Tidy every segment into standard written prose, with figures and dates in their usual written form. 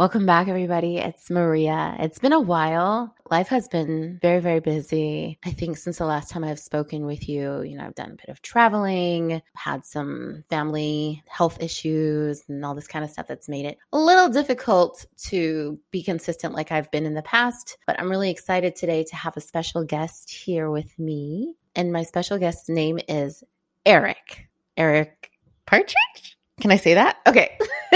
Welcome back, everybody. It's Maria. It's been a while. Life has been very, very busy. I think since the last time I've spoken with you, I've done a bit of traveling, had some family health issues and all this kind of stuff that's made it a little difficult to be consistent like I've been in the past. But I'm really excited today to have a special guest here with me. And my special guest's name is Eric. Eric Partridge? Can I say that? Okay.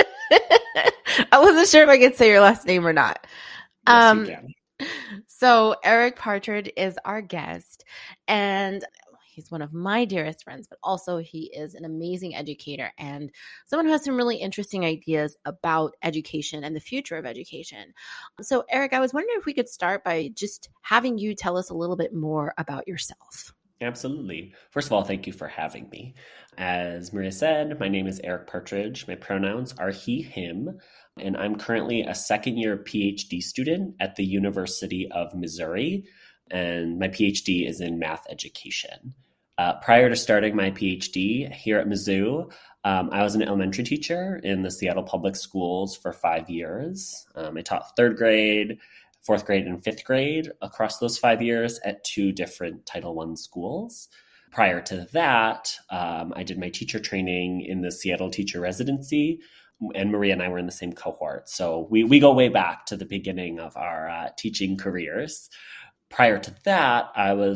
I wasn't sure if I could say your last name or not. Yes, you can. So Eric Partridge is our guest, and he's one of my dearest friends, but also he is an amazing educator and someone who has some really interesting ideas about education and the future of education. So Eric, I was wondering if we could start by just having you tell us a little bit more about yourself. Absolutely. First of all, thank you for having me. As Maria said, my name is Eric Partridge. My pronouns are he, him, and I'm currently a second-year PhD student at the University of Missouri, and my PhD is in math education. Prior to starting my PhD here at Mizzou, I was an elementary teacher in the Seattle Public Schools for 5 years. I taught third grade, fourth grade, and fifth grade across those 5 years at two different Title I schools. Prior to that, I did my teacher training in the Seattle Teacher Residency, and Maria and I were in the same cohort. So we go way back to the beginning of our teaching careers. Prior to that,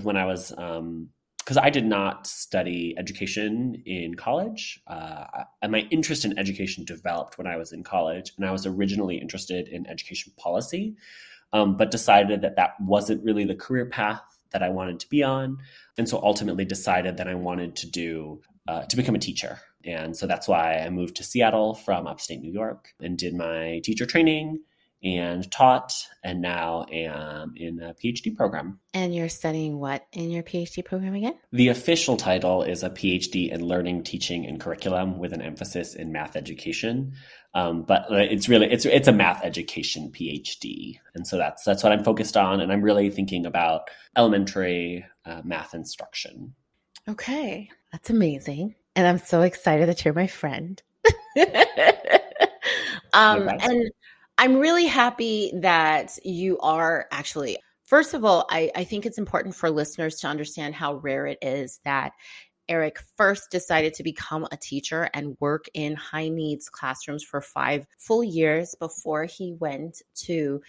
because I did not study education in college, and my interest in education developed when I was in college, and I was originally interested in education policy, but decided that wasn't really the career path that I wanted to be on. And so ultimately decided that I wanted to become a teacher. And so that's why I moved to Seattle from upstate New York and did my teacher training and taught, and now am in a PhD program. And you're studying what in your PhD program again? The official title is a PhD in Learning, Teaching, and Curriculum with an emphasis in math education. But it's a math education PhD. And so that's what I'm focused on. And I'm really thinking about elementary math instruction. Okay, that's amazing. And I'm so excited that you're my friend. And I'm really happy that you are actually, first of all, I think it's important for listeners to understand how rare it is that Eric first decided to become a teacher and work in high needs classrooms for 5 full years before he went to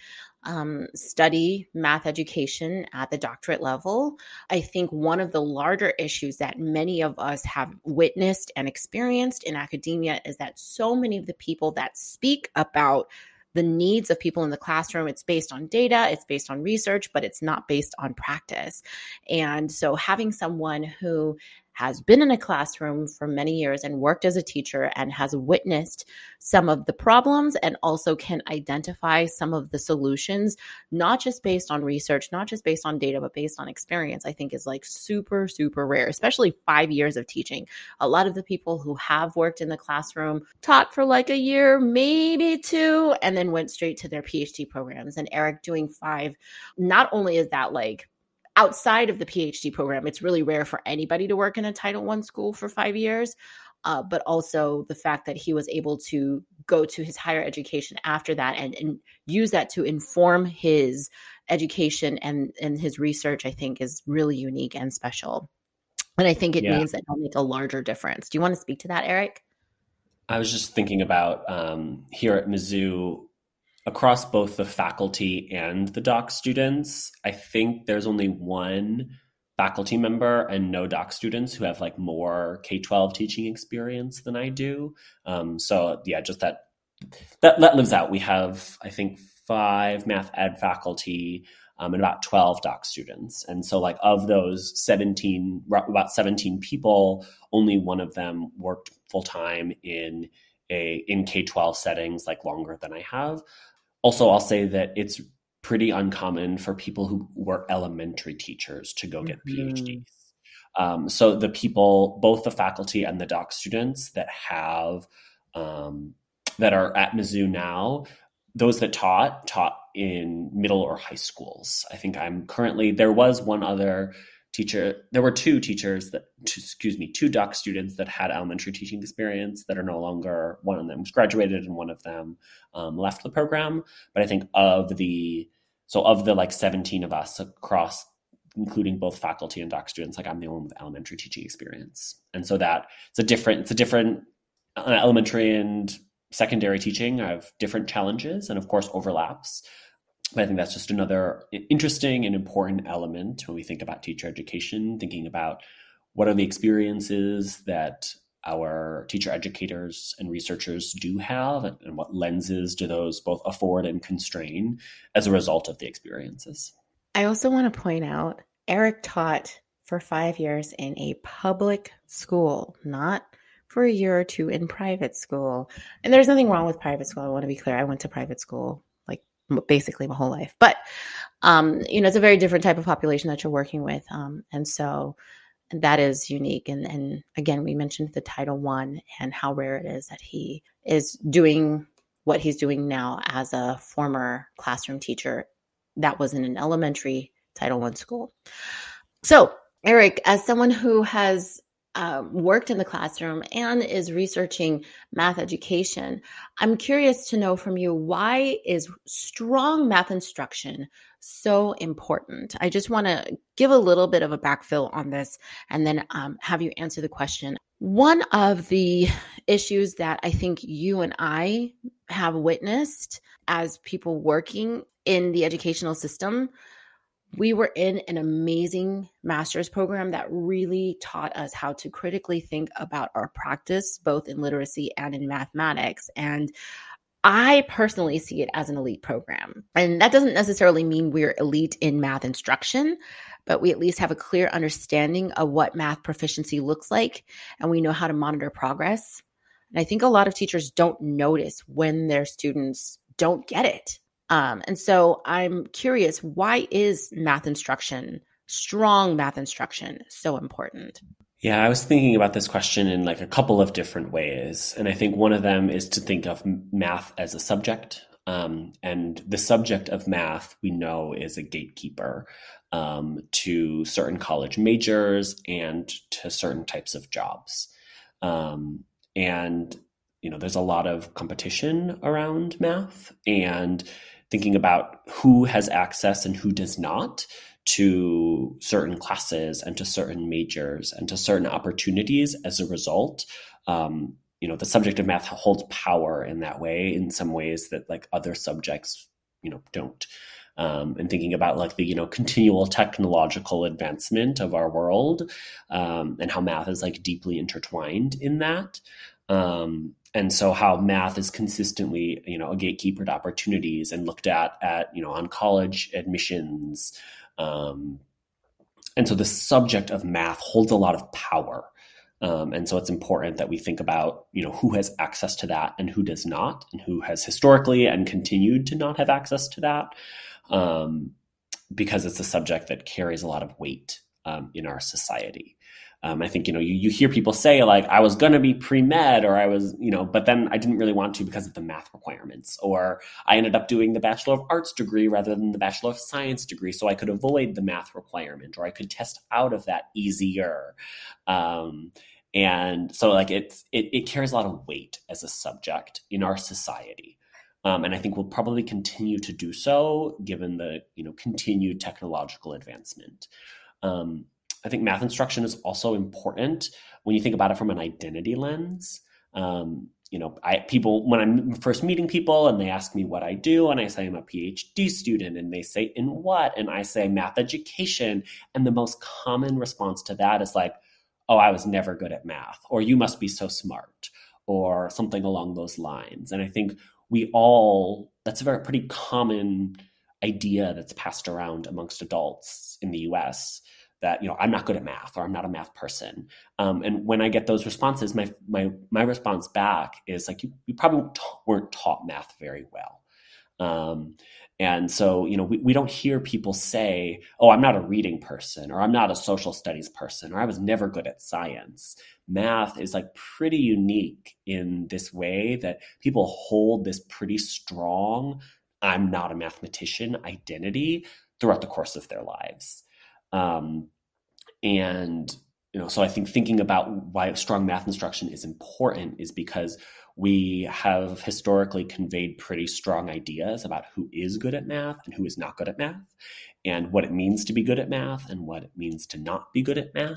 study math education at the doctorate level. I think one of the larger issues that many of us have witnessed and experienced in academia is that so many of the people that speak about the needs of people in the classroom, it's based on data, it's based on research, but it's not based on practice. And so having someone who has been in a classroom for many years and worked as a teacher and has witnessed some of the problems and also can identify some of the solutions, not just based on research, not just based on data, but based on experience, I think is like super, super rare, especially 5 years of teaching. A lot of the people who have worked in the classroom taught for like a year, maybe 2, and then went straight to their PhD programs. And Eric doing 5, not only is that like outside of the PhD program, it's really rare for anybody to work in a Title I school for 5 years, but also the fact that he was able to go to his higher education after that and use that to inform his education and his research, I think is really unique and special. And I think it means that it'll make a larger difference. Do you want to speak to that, Eric? I was just thinking about here at Mizzou, across both the faculty and the doc students, I think there's only one faculty member and no doc students who have like more K-12 teaching experience than I do. So yeah, just that lives out. We have, I think, 5 math ed faculty and about 12 doc students. And so like of those 17, about 17 people, only one of them worked full-time in K-12 settings, like longer than I have. Also, I'll say that it's pretty uncommon for people who were elementary teachers to go get PhDs. So the people, both the faculty and the doc students that have, that are at Mizzou now, those that taught in middle or high schools. I think there was one other there were two teachers two doc students that had elementary teaching experience that are no longer, one of them graduated and one of them left the program. But I think of the like 17 of us across, including both faculty and doc students, like I'm the only one with elementary teaching experience. And so that it's a different elementary and secondary teaching have different challenges and of course overlaps. But I think that's just another interesting and important element when we think about teacher education, thinking about what are the experiences that our teacher educators and researchers do have, and what lenses do those both afford and constrain as a result of the experiences. I also want to point out, Eric taught for 5 years in a public school, not for a year or two in private school. And there's nothing wrong with private school. I want to be clear. I went to private school like basically my whole life. But, it's a very different type of population that you're working with. And so that is unique. And again, we mentioned the Title I and how rare it is that he is doing what he's doing now as a former classroom teacher that was in an elementary Title I school. So, Eric, as someone who has worked in the classroom and is researching math education, I'm curious to know from you, why is strong math instruction so important? I just want to give a little bit of a backfill on this and then have you answer the question. One of the issues that I think you and I have witnessed as people working in the educational system, we were in an amazing master's program that really taught us how to critically think about our practice, both in literacy and in mathematics. And I personally see it as an elite program. And that doesn't necessarily mean we're elite in math instruction, but we at least have a clear understanding of what math proficiency looks like, and we know how to monitor progress. And I think a lot of teachers don't notice when their students don't get it. And so I'm curious, why is math instruction, strong math instruction, so important? Yeah, I was thinking about this question in like a couple of different ways. And I think one of them is to think of math as a subject. And the subject of math, we know, is a gatekeeper to certain college majors and to certain types of jobs. And there's a lot of competition around math, and thinking about who has access and who does not to certain classes and to certain majors and to certain opportunities as a result. The subject of math holds power in that way, in some ways that like other subjects, don't. And thinking about like the, continual technological advancement of our world, and how math is like deeply intertwined in that. And so how math is consistently, a gatekeeper to opportunities and looked at, on college admissions. And so the subject of math holds a lot of power. And so it's important that we think about, who has access to that and who does not, and who has historically and continued to not have access to that, because it's a subject that carries a lot of weight in our society. I think, you hear people say like, I was going to be pre-med, or I was, but then I didn't really want to because of the math requirements, or I ended up doing the Bachelor of Arts degree rather than the Bachelor of Science degree, so I could avoid the math requirement, or I could test out of that easier. And so like it carries a lot of weight as a subject in our society. And I think we'll probably continue to do so given the, continued technological advancement. I think math instruction is also important when you think about it from an identity lens. People, when I'm first meeting people and they ask me what I do, and I say I'm a PhD student, and they say, in what? And I say math education. And the most common response to that is like, oh, I was never good at math, or you must be so smart, or something along those lines. And I think that's a pretty common idea that's passed around amongst adults in the US, that, I'm not good at math, or I'm not a math person. And when I get those responses, my response back is like, you probably weren't taught math very well. And so, we don't hear people say, oh, I'm not a reading person, or I'm not a social studies person, or I was never good at science. Math is like pretty unique in this way that people hold this pretty strong, I'm not a mathematician identity throughout the course of their lives. And, so I think thinking about why strong math instruction is important is because we have historically conveyed pretty strong ideas about who is good at math and who is not good at math, and what it means to be good at math and what it means to not be good at math.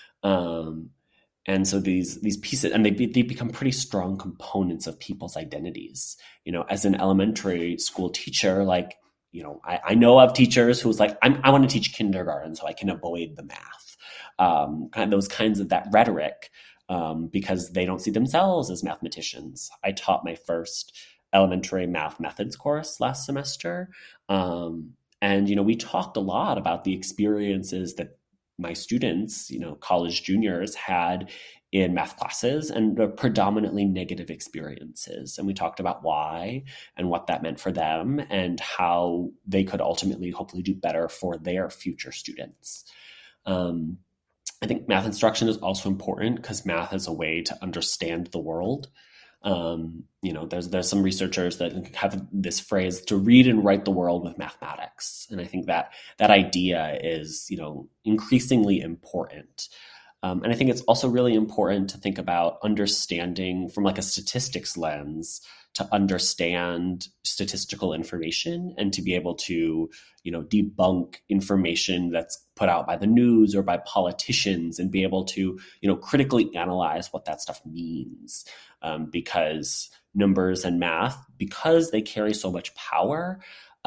And so these pieces, and they become pretty strong components of people's identities. As an elementary school teacher, like, I know of teachers who's like, I want to teach kindergarten so I can avoid the math. Kind of those kinds of that rhetoric, because they don't see themselves as mathematicians. I taught my first elementary math methods course last semester. And, we talked a lot about the experiences that my students, college juniors, had in math classes, and predominantly negative experiences. And we talked about why and what that meant for them and how they could ultimately hopefully do better for their future students. I think math instruction is also important because math is a way to understand the world. There's some researchers that have this phrase, to read and write the world with mathematics. And I think that idea is, increasingly important. And I think it's also really important to think about understanding from like a statistics lens, to understand statistical information and to be able to, debunk information that's put out by the news or by politicians, and be able to, critically analyze what that stuff means. Because numbers and math, because they carry so much power,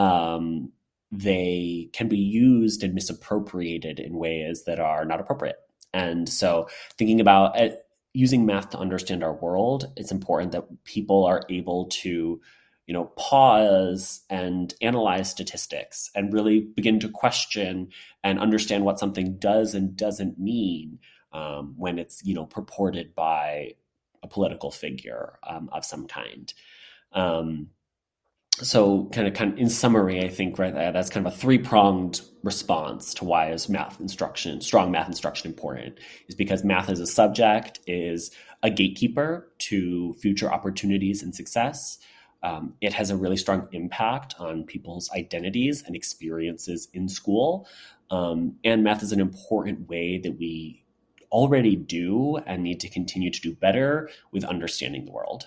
they can be used and misappropriated in ways that are not appropriate. And so thinking about using math to understand our world, it's important that people are able to, pause and analyze statistics and really begin to question and understand what something does and doesn't mean when it's, purported by a political figure of some kind. So kind of in summary, I think that's kind of a three-pronged response to why is strong math instruction important, is because math as a subject is a gatekeeper to future opportunities and success. It has a really strong impact on people's identities and experiences in school. And math is an important way that we already do and need to continue to do better with understanding the world.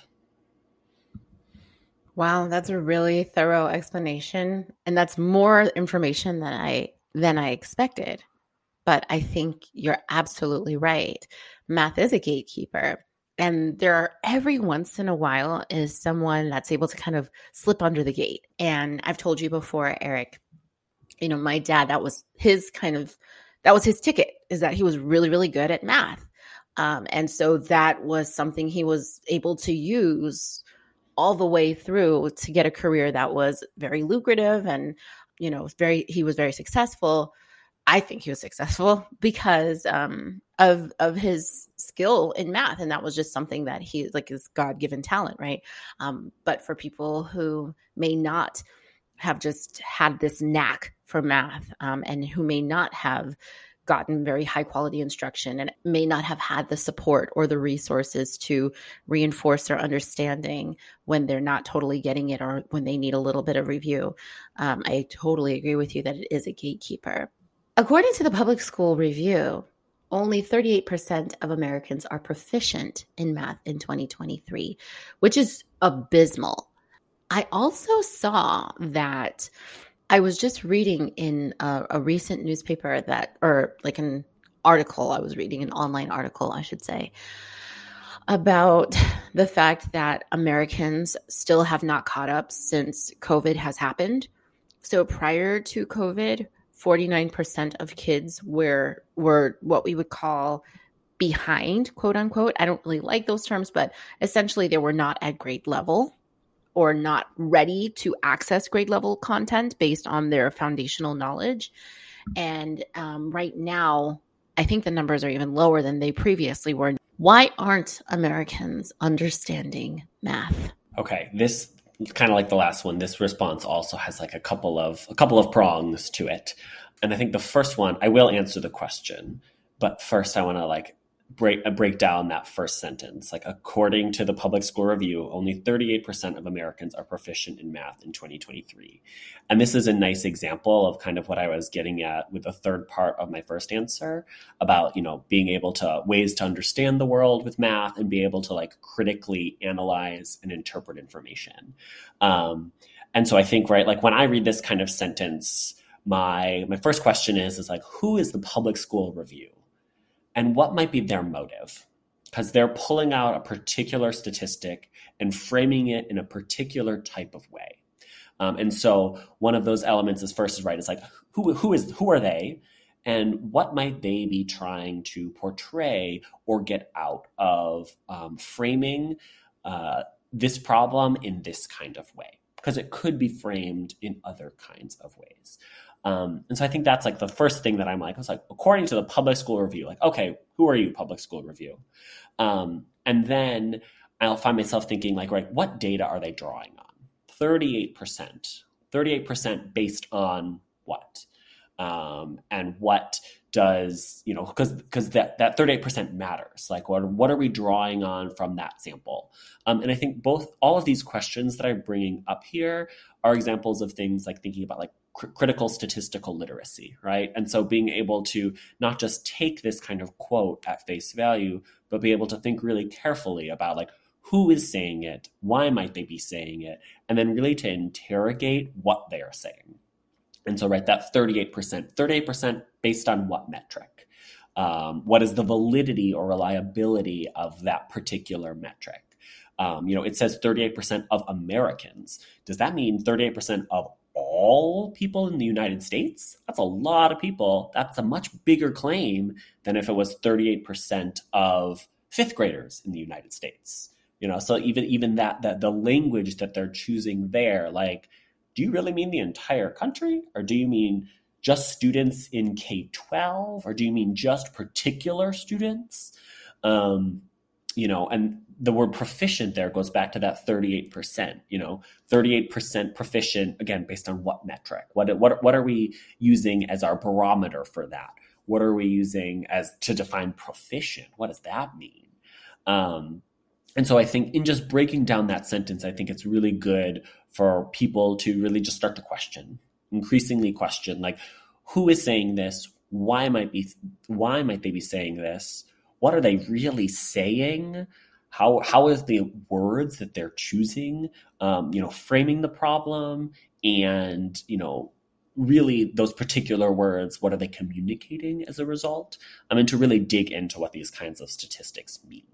Wow, that's a really thorough explanation. And that's more information than I expected. But I think you're absolutely right. Math is a gatekeeper. And every once in a while is someone that's able to kind of slip under the gate. And I've told you before, Eric, my dad, that was his ticket, is that he was really, really good at math. And so that was something he was able to use all the way through to get a career that was very lucrative and, he was very successful. I think he was successful because of his skill in math. And that was just something that he his God-given talent, right? But for people who may not have just had this knack for math and who may not have gotten very high quality instruction and may not have had the support or the resources to reinforce their understanding when they're not totally getting it or when they need a little bit of review. I totally agree with you that it is a gatekeeper. According to the Public School Review, only 38% of Americans are proficient in math in 2023, which is abysmal. I also saw that I was just reading in a recent newspaper an article I was reading, an online article, I should say, about the fact that Americans still have not caught up since COVID has happened. So prior to COVID, 49% of kids were what we would call behind, quote unquote. I don't really like those terms, but essentially they were not at grade level or not ready to access grade level content based on their foundational knowledge. And right now, I think the numbers are even lower than they previously were. Why aren't Americans understanding math? Okay, this kind of like the last one. This response also has like a couple of prongs to it. And I think the first one, I will answer the question, but first I want to break down that first sentence. Like, according to the Public School Review, only 38% of Americans are proficient in math in 2023. And this is a nice example of kind of what I was getting at with the third part of my first answer about, being able to ways to understand the world with math and be able to like critically analyze and interpret information. And so I think, right, like when I read this kind of sentence, my first question is like, who is the Public School Review? And what might be their motive? Because they're pulling out a particular statistic and framing it in a particular type of way. And so one of those elements is like, who are they? And what might they be trying to portray or get out of framing this problem in this kind of way? Because it could be framed in other kinds of ways. And so I think that's like the first thing that I was like, according to the Public School Review, like, okay, who are you, Public School Review? And then I'll find myself thinking like, right, what data are they drawing on? 38% based on what? And what does, because that 38% matters. Like, what are we drawing on from that sample? And I think all of these questions that I'm bringing up here are examples of things like thinking about like critical statistical literacy, right? And so being able to not just take this kind of quote at face value, but be able to think really carefully about like, who is saying it? Why might they be saying it? And then really to interrogate what they are saying. And so, right, that 38% based on what metric? What is the validity or reliability of that particular metric? It says 38% of Americans. Does that mean 38% of all people in the United States? That's a lot of people. That's a much bigger claim than if it was 38% of fifth graders in the United States. So even that the language that they're choosing there, like, do you really mean the entire country? Or do you mean just students in K-12? Or do you mean just particular students? And the word proficient there goes back to that 38%, 38% proficient, again, based on what metric? What are we using as our barometer for that? What are we using as to define proficient? What does that mean? And so I think in just breaking down that sentence, I think it's really good for people to really just start to increasingly question, like, who is saying this? Why might they be saying this? What are they really saying? How is the words that they're choosing, framing the problem, and, really those particular words, what are they communicating as a result? To really dig into what these kinds of statistics mean.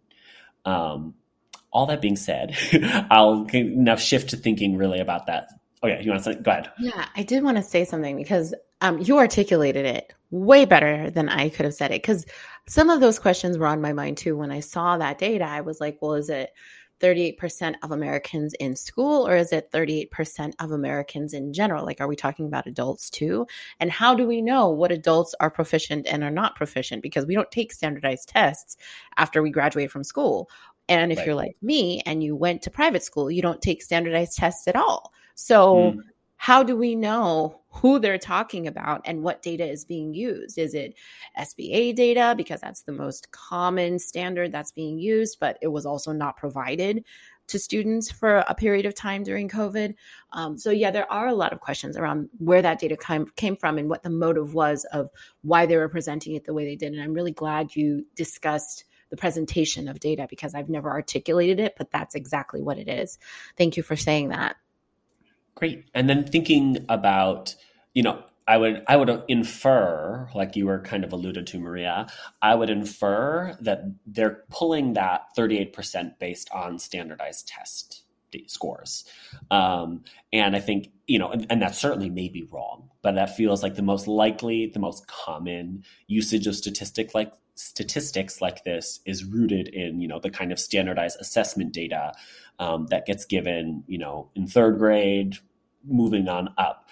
All that being said, I'll now shift to thinking really about that. Okay, you want to say? Go ahead. Yeah, I did want to say something because you articulated it way better than I could have said it. Because some of those questions were on my mind too. When I saw that data, I was like, well, is it 38% of Americans in school, or is it 38% of Americans in general? Like, are we talking about adults too? And how do we know what adults are proficient and are not proficient? Because we don't take standardized tests after we graduate from school. And if you're like me and you went to private school, you don't take standardized tests at all. So how do we know who they're talking about and what data is being used? Is it SBA data? Because that's the most common standard that's being used, but it was also not provided to students for a period of time during COVID. So yeah, there are a lot of questions around where that data came from and what the motive was of why they were presenting it the way they did. And I'm really glad you discussed the presentation of data because I've never articulated it, but that's exactly what it is. Thank you for saying that. Great. And then thinking about, I would infer, like you were kind of alluded to, Maria, I would infer that they're pulling that 38% based on standardized test scores. And I think, and that certainly may be wrong, but that feels like the most likely, the most common usage of statistics like this is rooted in, the kind of standardized assessment data that gets given, in third grade, moving on up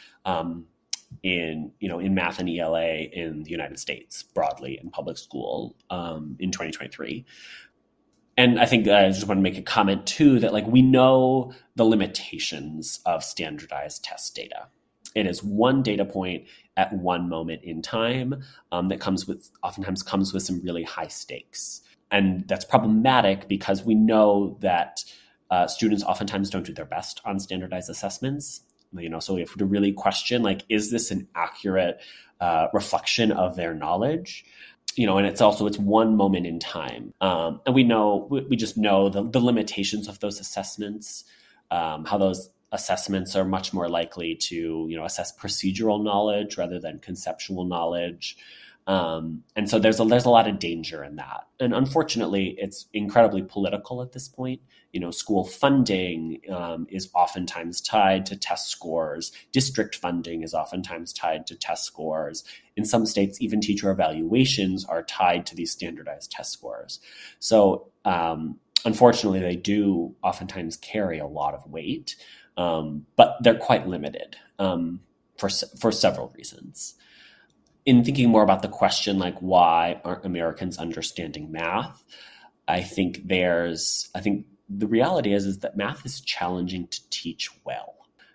in math and ELA in the United States broadly in public school in 2023. And I think I just want to make a comment too that like we know the limitations of standardized test data. It is one data point at one moment in time that oftentimes comes with some really high stakes. And that's problematic because we know that students oftentimes don't do their best on standardized assessments. So we have to really question, like, is this an accurate reflection of their knowledge? And it's one moment in time. And we just know the limitations of those assessments, how those assessments are much more likely to, assess procedural knowledge rather than conceptual knowledge. And so there's a lot of danger in that. And unfortunately, it's incredibly political at this point. School funding is oftentimes tied to test scores. District funding is oftentimes tied to test scores. In some states, even teacher evaluations are tied to these standardized test scores. So unfortunately, they do oftentimes carry a lot of weight, but they're quite limited for several reasons. In thinking more about the question, like, why aren't Americans understanding math? I think the reality is that math is challenging to teach well.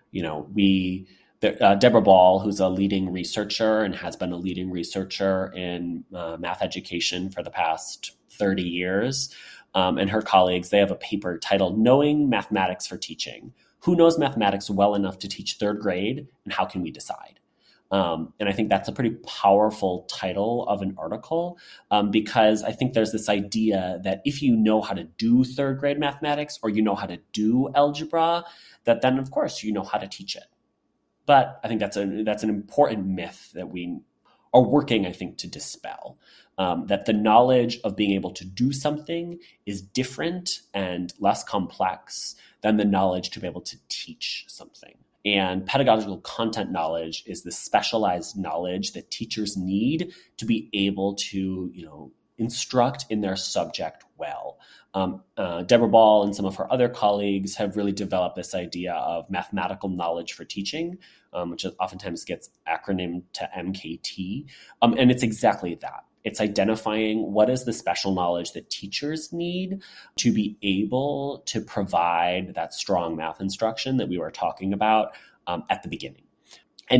Deborah Ball, who's a leading researcher and has been a leading researcher in math education for the past 30 years, and her colleagues, they have a paper titled "Knowing Mathematics for Teaching: Who Knows Mathematics Well Enough to Teach Third Grade, and How Can We Decide?" And I think that's a pretty powerful title of an article because I think there's this idea that if you know how to do third grade mathematics or you know how to do algebra, that then, of course, you know how to teach it. But I think that's an important myth that we are working, I think, to dispel, that the knowledge of being able to do something is different and less complex than the knowledge to be able to teach something. And pedagogical content knowledge is the specialized knowledge that teachers need to be able to, instruct in their subject well. Deborah Ball and some of her other colleagues have really developed this idea of mathematical knowledge for teaching, which oftentimes gets acronymed to MKT. And it's exactly that. It's identifying what is the special knowledge that teachers need to be able to provide that strong math instruction that we were talking about at the beginning. And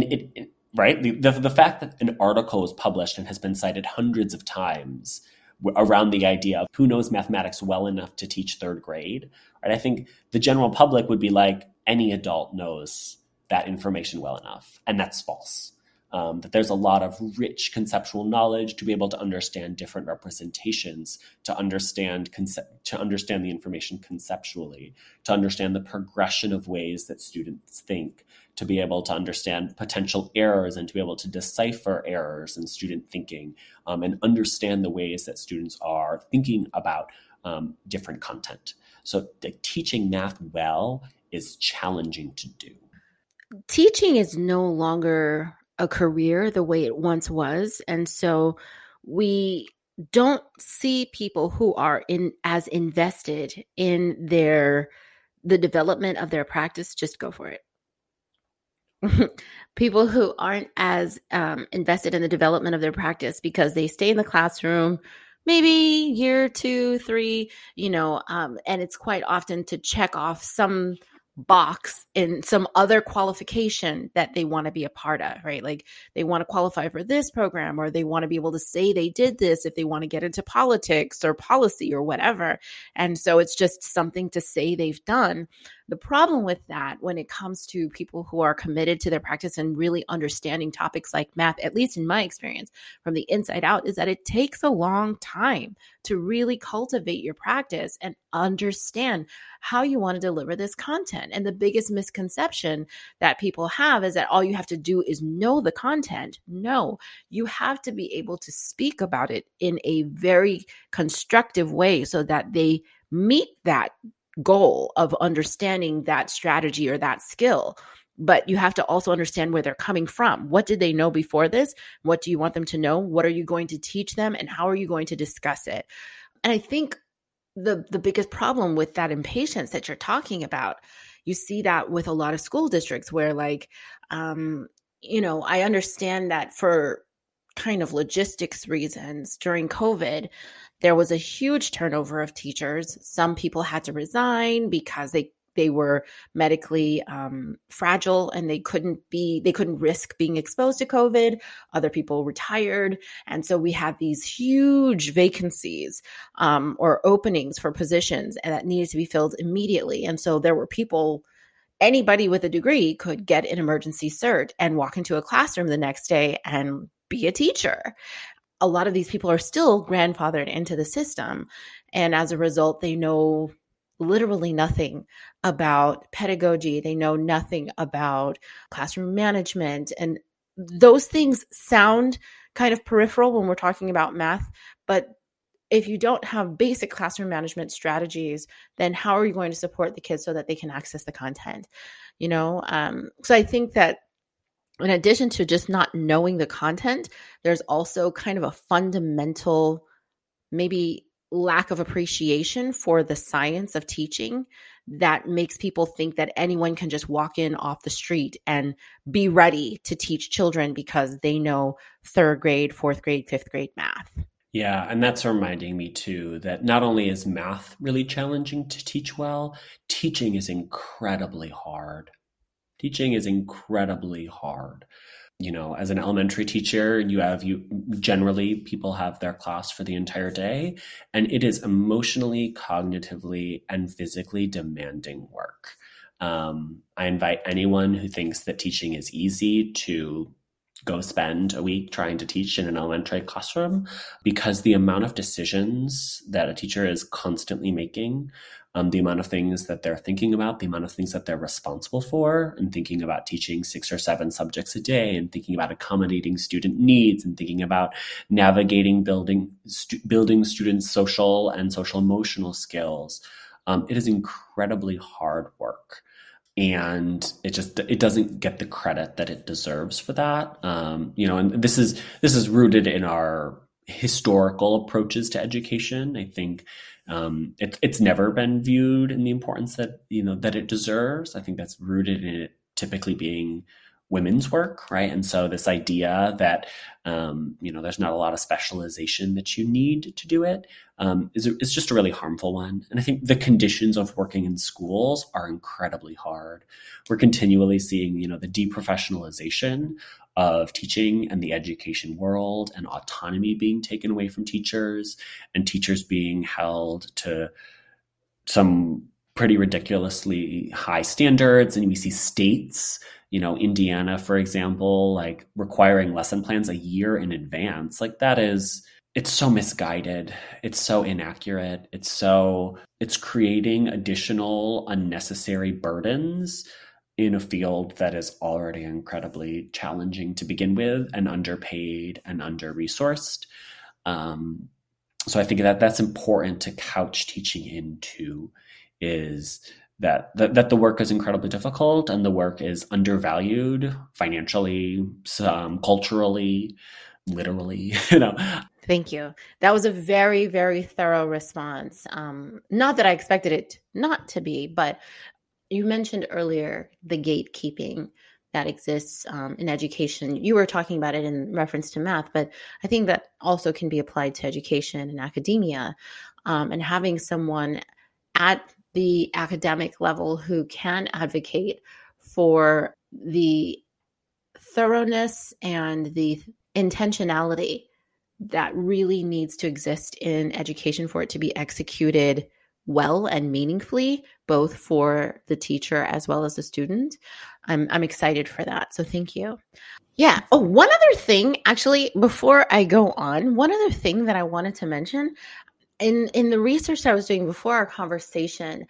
the fact that an article was published and has been cited hundreds of times around the idea of who knows mathematics well enough to teach third grade, right? I think the general public would be like, any adult knows that information well enough, and that's false. That there's a lot of rich conceptual knowledge to be able to understand different representations, to understand the information conceptually, to understand the progression of ways that students think, to be able to understand potential errors and to be able to decipher errors in student thinking, and understand the ways that students are thinking about different content. So teaching math well is challenging to do. Teaching is no longer a career the way it once was. And so we don't see people who are as invested in the development of their practice just go for it. People who aren't as invested in the development of their practice because they stay in the classroom maybe year 2, 3, and it's quite often to check off some box in some other qualification that they want to be a part of, right? Like they want to qualify for this program, or they want to be able to say they did this if they want to get into politics or policy or whatever. And so it's just something to say they've done. The problem with that when it comes to people who are committed to their practice and really understanding topics like math, at least in my experience from the inside out, is that it takes a long time to really cultivate your practice and understand how you want to deliver this content. And the biggest misconception that people have is that all you have to do is know the content. No, you have to be able to speak about it in a very constructive way so that they meet that goal of understanding that strategy or that skill. But you have to also understand where they're coming from. What did they know before this? What do you want them to know? What are you going to teach them? And how are you going to discuss it? And I think the biggest problem with that impatience that you're talking about, you see that with a lot of school districts where I understand that for kind of logistics reasons during COVID, there was a huge turnover of teachers. Some people had to resign because they they were medically fragile and they couldn't risk being exposed to COVID. Other people retired. And so we had these huge vacancies or openings for positions and that needed to be filled immediately. And so there were people, anybody with a degree could get an emergency cert and walk into a classroom the next day and be a teacher. A lot of these people are still grandfathered into the system. And as a result, they know literally nothing about pedagogy. They know nothing about classroom management. And those things sound kind of peripheral when we're talking about math. But if you don't have basic classroom management strategies, then how are you going to support the kids so that they can access the content? So I think that in addition to just not knowing the content, there's also kind of a fundamental, maybe lack of appreciation for the science of teaching that makes people think that anyone can just walk in off the street and be ready to teach children because they know third grade, fourth grade, fifth grade math. Yeah, and that's reminding me too that not only is math really challenging to teach well, teaching is incredibly hard. Teaching is incredibly hard. As an elementary teacher, generally people have their class for the entire day, and it is emotionally, cognitively, and physically demanding work. I invite anyone who thinks that teaching is easy to go spend a week trying to teach in an elementary classroom, because the amount of decisions that a teacher is constantly making, the amount of things that they're thinking about, the amount of things that they're responsible for, and thinking about teaching 6 or 7 subjects a day, and thinking about accommodating student needs, and thinking about navigating building students' social and social emotional skills. It is incredibly hard work. And it doesn't get the credit that it deserves for that. And this is rooted in our historical approaches to education. I think it's never been viewed in the importance that it deserves. I think that's rooted in it typically being women's work, right? And so this idea that there's not a lot of specialization that you need to do it is just a really harmful one. And I think the conditions of working in schools are incredibly hard. We're continually seeing the deprofessionalization of teaching and the education world, and autonomy being taken away from teachers, and teachers being held to some pretty ridiculously high standards. And we see states, Indiana, for example, like requiring lesson plans a year in advance. Like it's so misguided. It's so inaccurate. It's creating additional unnecessary burdens in a field that is already incredibly challenging to begin with, and underpaid and under-resourced. So I think that's important to couch teaching into, is that the work is incredibly difficult, and the work is undervalued financially, culturally, literally. Thank you. That was a very, very thorough response. Not that I expected it not to be, but you mentioned earlier the gatekeeping that exists in education. You were talking about it in reference to math, but I think that also can be applied to education and academia, and having someone at the academic level who can advocate for the thoroughness and the intentionality that really needs to exist in education for it to be executed well and meaningfully, both for the teacher as well as the student. I'm excited for that. So thank you. Yeah. Oh, one other thing, actually, before I go on, one other thing that I wanted to mention in the research I was doing before our conversation,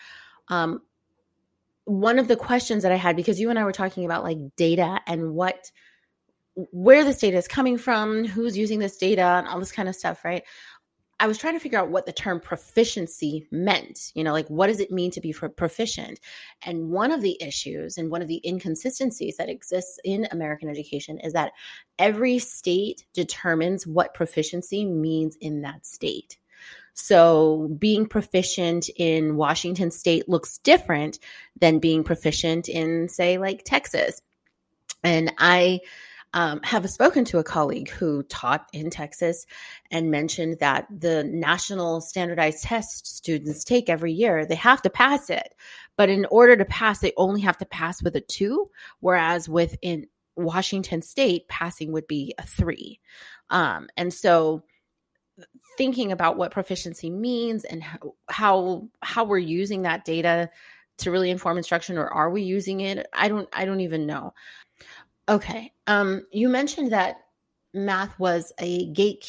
one of the questions that I had, because you and I were talking about like data and where this data is coming from, who's using this data and all this kind of stuff, right? I was trying to figure out what the term proficiency meant, like what does it mean to be proficient? And one of the issues and one of the inconsistencies that exists in American education is that every state determines what proficiency means in that state. So being proficient in Washington State looks different than being proficient in, say, like Texas. And I have spoken to a colleague who taught in Texas and mentioned that the national standardized test students take every year, they have to pass it. But in order to pass, they only have to pass with a 2, whereas within Washington State, passing would be a 3. And so thinking about what proficiency means and how we're using that data to really inform instruction, or are we using it? I don't even know. Okay. You mentioned that math was a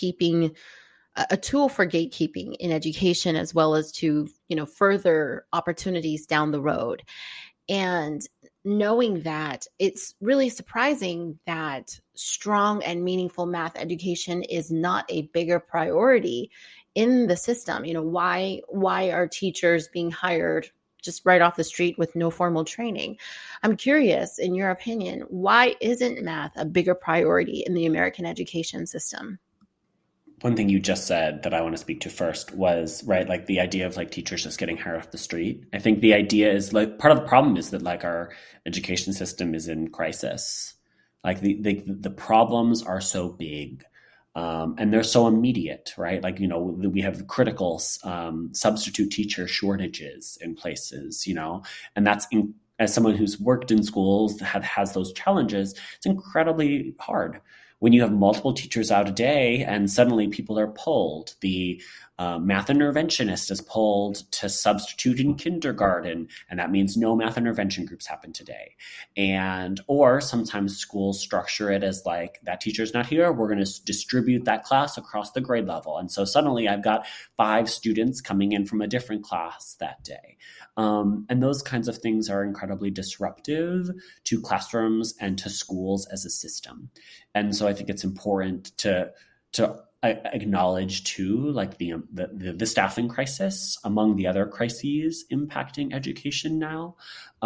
tool for gatekeeping in education, as well as to, further opportunities down the road. And knowing that, it's really surprising that strong and meaningful math education is not a bigger priority in the system. Why are teachers being hired just right off the street with no formal training? I'm curious, in your opinion, why isn't math a bigger priority in the American education system? One thing you just said that I want to speak to first was, right, like the idea of like teachers just getting hired off the street. I think the idea is like part of the problem is that like our education system is in crisis. Like the problems are so big. And they're so immediate, right? Like, we have critical substitute teacher shortages in places, and that's as someone who's worked in schools has those challenges, it's incredibly hard when you have multiple teachers out a day and suddenly people are pulled. The math interventionist is pulled to substitute in kindergarten, and that means no math intervention groups happen today. Or sometimes schools structure it as like, that teacher's not here, we're going to distribute that class across the grade level. And so suddenly I've got 5 students coming in from a different class that day. And those kinds of things are incredibly disruptive to classrooms and to schools as a system. And so I think it's important to acknowledge too, like the staffing crisis among the other crises impacting education now,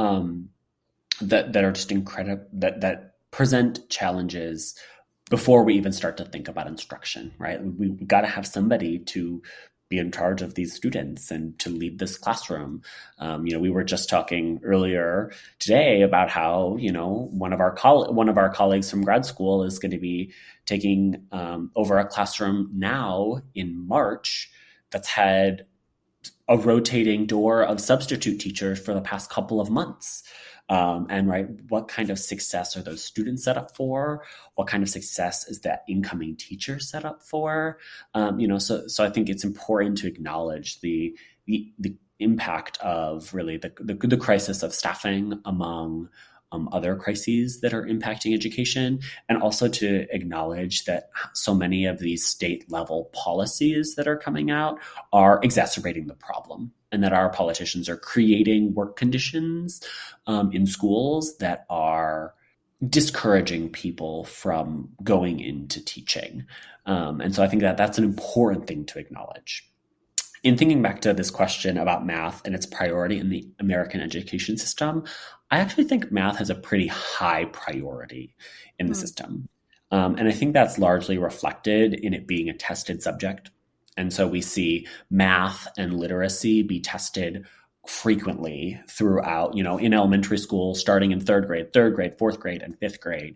that are just incredible, that present challenges before we even start to think about instruction, right? We've got to have somebody to be in charge of these students and to lead this classroom. We were just talking earlier today about how, one of our colleagues from grad school is going to be taking over a classroom now in March that's had a rotating door of substitute teachers for the past couple of months. And right, what kind of success are those students set up for? What kind of success is that incoming teacher set up for? So I think it's important to acknowledge the impact of really the crisis of staffing among other crises that are impacting education, and also to acknowledge that so many of these state level policies that are coming out are exacerbating the problem, and that our politicians are creating work conditions in schools that are discouraging people from going into teaching. And so I think that that's an important thing to acknowledge. In thinking back to this question about math and its priority in the American education system, I actually think math has a pretty high priority in the system. And I think that's largely reflected in it being a tested subject. And so we see math and literacy be tested frequently throughout, in elementary school, starting in third grade, fourth grade, and fifth grade.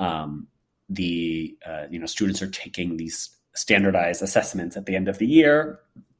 Students are taking these standardized assessments at the end of the year,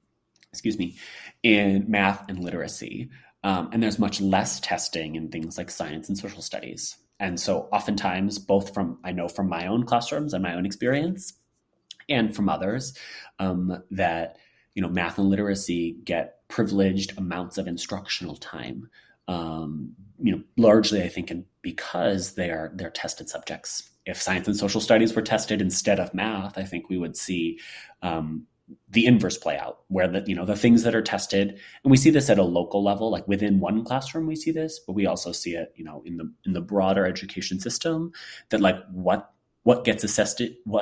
in math and literacy. And there's much less testing in things like science and social studies. And so oftentimes, both I know from my own classrooms and my own experience and from others, that, math and literacy get privileged amounts of instructional time. Largely, I think, because they're tested subjects. If science and social studies were tested instead of math, I think we would see the inverse play out, where the things that are tested, and we see this at a local level, like within one classroom, we see this, but we also see it, in the broader education system, that like what gets assessed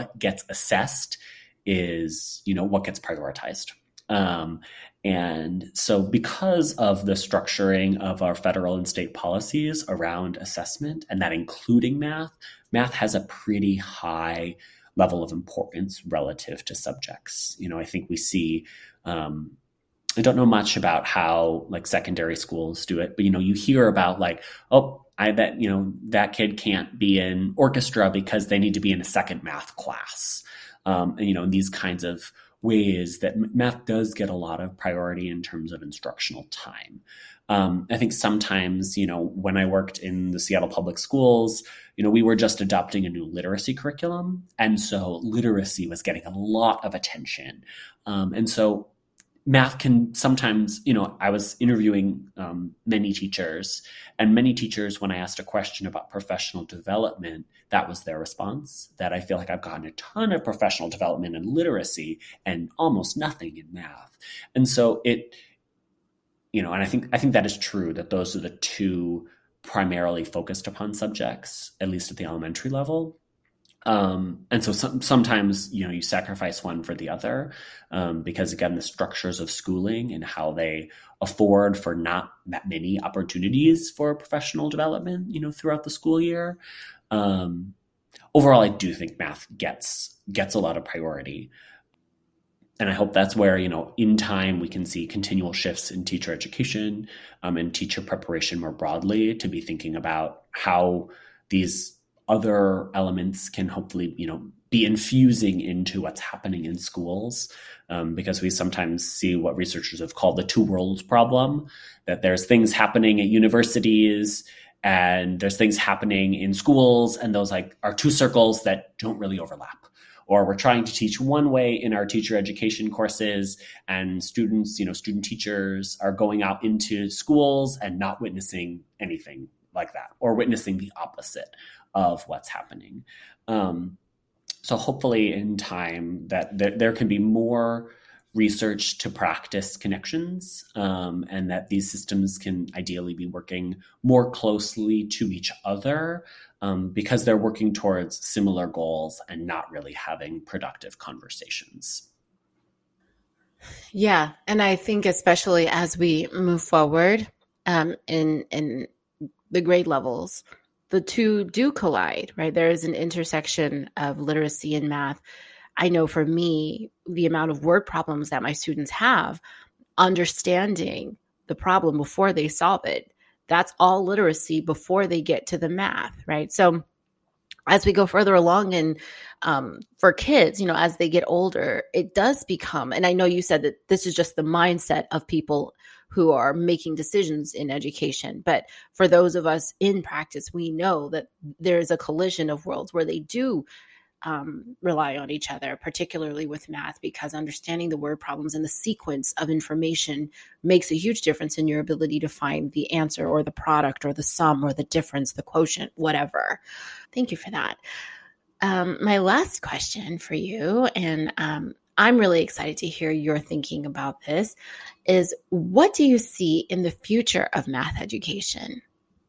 is, what gets prioritized. And so because of the structuring of our federal and state policies around assessment, and that including math has a pretty high level of importance relative to subjects. I think we see I don't know much about how like secondary schools do it, but you hear about like, oh, I bet that kid can't be in orchestra because they need to be in a second math class, and these kinds of ways that math does get a lot of priority in terms of instructional time. I think sometimes, when I worked in the Seattle Public Schools, we were just adopting a new literacy curriculum. And so literacy was getting a lot of attention. And so math can sometimes, I was interviewing many teachers, and many teachers, when I asked a question about professional development, that was their response, that I feel like I've gotten a ton of professional development in literacy and almost nothing in math. And so and I think that is true, that those are the two primarily focused upon subjects, at least at the elementary level. And so sometimes, you sacrifice one for the other, because again, the structures of schooling and how they afford for not that many opportunities for professional development, throughout the school year. Overall, I do think math gets a lot of priority. And I hope that's where, in time, we can see continual shifts in teacher education, and teacher preparation more broadly, to be thinking about how these other elements can hopefully, be infusing into what's happening in schools, because we sometimes see what researchers have called the two worlds problem, that there's things happening at universities and there's things happening in schools, and those are two circles that don't really overlap. Or we're trying to teach one way in our teacher education courses, and students, student teachers are going out into schools and not witnessing anything like that, or witnessing the opposite of what's happening. So hopefully in time that there can be more research to practice connections, and that these systems can ideally be working more closely to each other, because they're working towards similar goals and not really having productive conversations. Yeah. And I think especially as we move forward in the grade levels, the two do collide, right? There is an intersection of literacy and math. I know for me, the amount of word problems that my students have, understanding the problem before they solve it, that's all literacy before they get to the math, right? So as we go further along, and for kids, as they get older, it does become, and I know you said that this is just the mindset of people who are making decisions in education, but for those of us in practice, we know that there's a collision of worlds where they do rely on each other, particularly with math, because understanding the word problems and the sequence of information makes a huge difference in your ability to find the answer or the product or the sum or the difference, the quotient, whatever. Thank you for that. My last question for you, and I'm really excited to hear your thinking about this, is what do you see in the future of math education?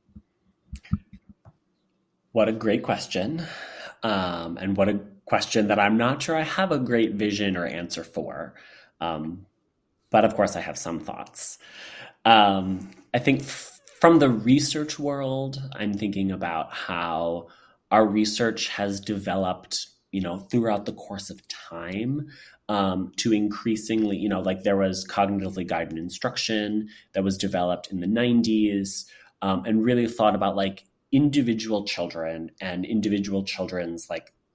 What a great question. And what a question that I'm not sure I have a great vision or answer for. But of course, I have some thoughts. I think from the research world, I'm thinking about how our research has developed, throughout the course of time, to increasingly, there was cognitively guided instruction that was developed in the 90s, and really thought about individual children and individual children's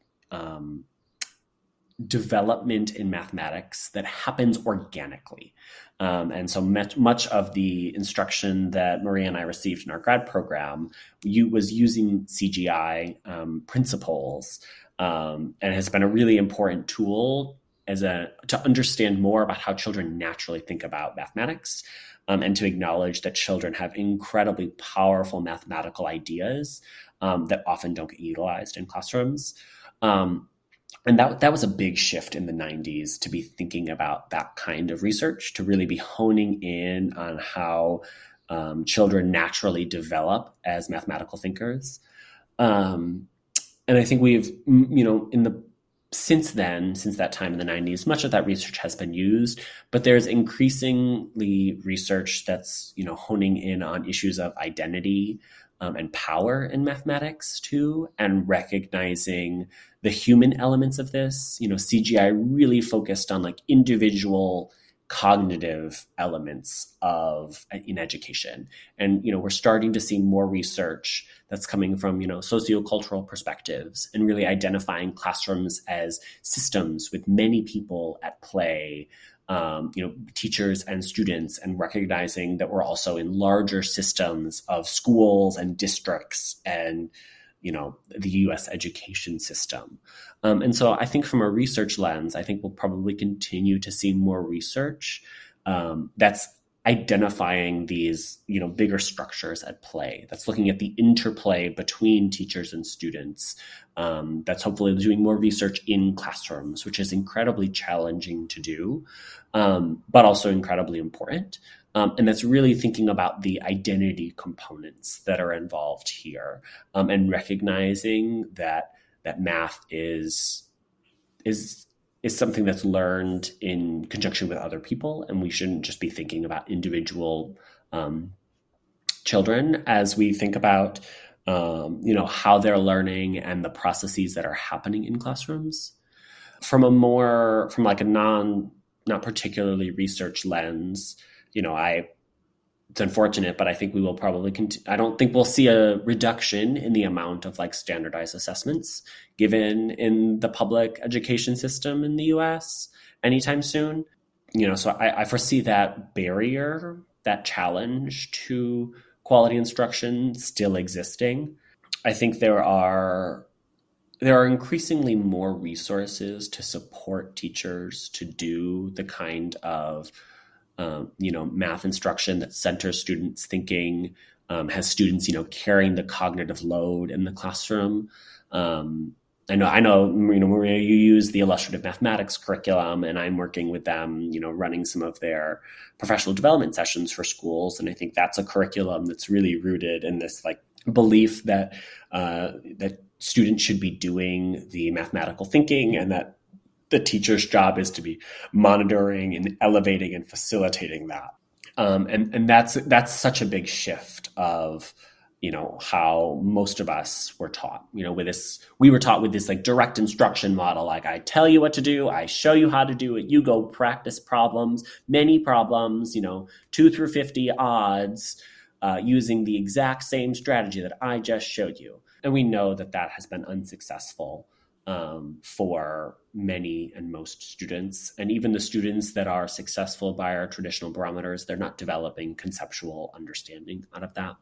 development in mathematics that happens organically. And so much of the instruction that Maria and I received in our grad program was using CGI principles, and has been a really important tool to understand more about how children naturally think about mathematics, and to acknowledge that children have incredibly powerful mathematical ideas that often don't get utilized in classrooms. And that was a big shift in the 90s, to be thinking about that kind of research, to really be honing in on how children naturally develop as mathematical thinkers. And I think we've, since that time in the 90s, much of that research has been used, but there's increasingly research that's, honing in on issues of identity and power in mathematics too, and recognizing the human elements of this. CGI really focused on individual cognitive elements in education. And, we're starting to see more research that's coming from, sociocultural perspectives and really identifying classrooms as systems with many people at play, teachers and students, and recognizing that we're also in larger systems of schools and districts and, the U.S. education system. And so I think from a research lens, I think we'll probably continue to see more research that's identifying these, bigger structures at play, that's looking at the interplay between teachers and students, that's hopefully doing more research in classrooms, which is incredibly challenging to do, but also incredibly important. And that's really thinking about the identity components that are involved here, and recognizing that math is something that's learned in conjunction with other people, and we shouldn't just be thinking about individual children as we think about how they're learning and the processes that are happening in classrooms. From a not particularly research lens, it's unfortunate, but I think we will probably I don't think we'll see a reduction in the amount of standardized assessments given in the public education system in the US anytime soon. So I foresee that barrier, that challenge to quality instruction still existing. I think there are increasingly more resources to support teachers to do the kind of math instruction that centers students' thinking, has students, carrying the cognitive load in the classroom. I know, Maria, you use the illustrative mathematics curriculum, and I'm working with them, running some of their professional development sessions for schools. And I think that's a curriculum that's really rooted in this belief that students should be doing the mathematical thinking, and that the teacher's job is to be monitoring and elevating and facilitating that. And that's such a big shift of, how most of us were taught, we were taught with this direct instruction model. I tell you what to do, I show you how to do it, you go practice problems, many problems, 2 through 50 odds, using the exact same strategy that I just showed you. And we know that has been unsuccessful for many and most students. And even the students that are successful by our traditional barometers, they're not developing conceptual understanding out of that.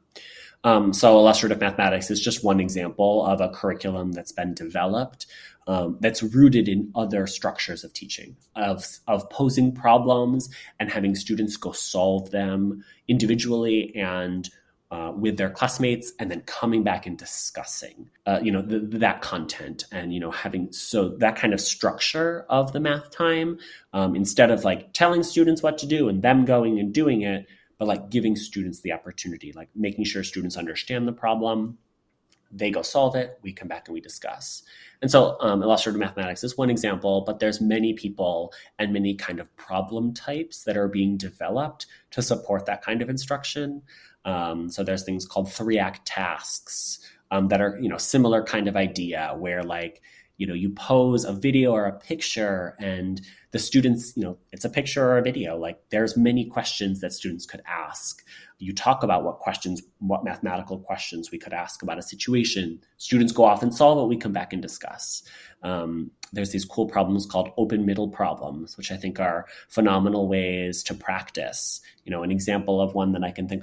So illustrative mathematics is just one example of a curriculum that's been developed that's rooted in other structures of teaching, of posing problems and having students go solve them individually and with their classmates, and then coming back and discussing, that content, and, having that kind of structure of the math time, instead of telling students what to do and them going and doing it, but giving students the opportunity, making sure students understand the problem, they go solve it, we come back and we discuss. And so illustrative mathematics is one example, but there's many people and many kind of problem types that are being developed to support that kind of instruction. So there's things called 3-act tasks that are, similar kind of idea where you pose a video or a picture and the students, it's a picture or a video, there's many questions that students could ask. You talk about what mathematical questions we could ask about a situation. Students go off and solve it. We come back and discuss. There's these cool problems called open middle problems, which I think are phenomenal ways to practice. An example of one that I can think